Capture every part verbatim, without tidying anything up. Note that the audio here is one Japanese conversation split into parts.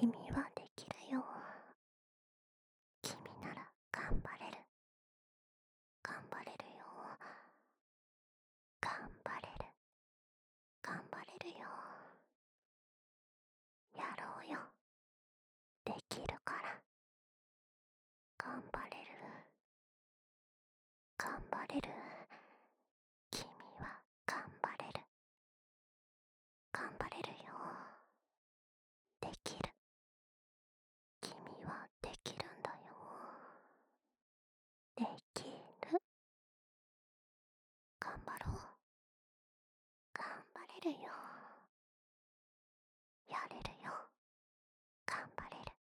君はできるよ。君なら頑張れる。頑張れるよ。頑張れる。頑張れるよ。やろうよ。できるから。頑張れる。頑張れる。君は頑張れる。頑張れるよ。できる。君はできるんだよ。できる。頑張ろう。頑張れるよ。やれるよ。頑張れる。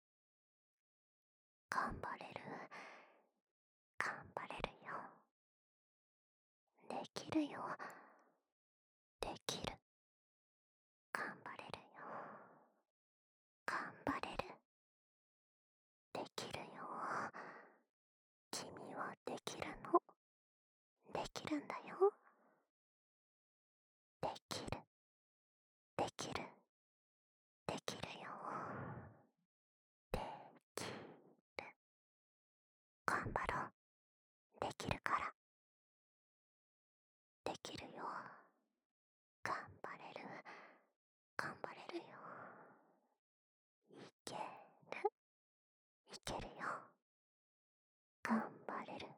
頑張れる。頑張れるよ。できるよ。できる。頑張れるよ。頑張れる。できるよ。君はできるの。できるんだよ。できる。できる。できるよ。できる。頑張ろう。できるから。できるよ。頑張れる。頑張れるよ。いける。いけるよ。頑張れる。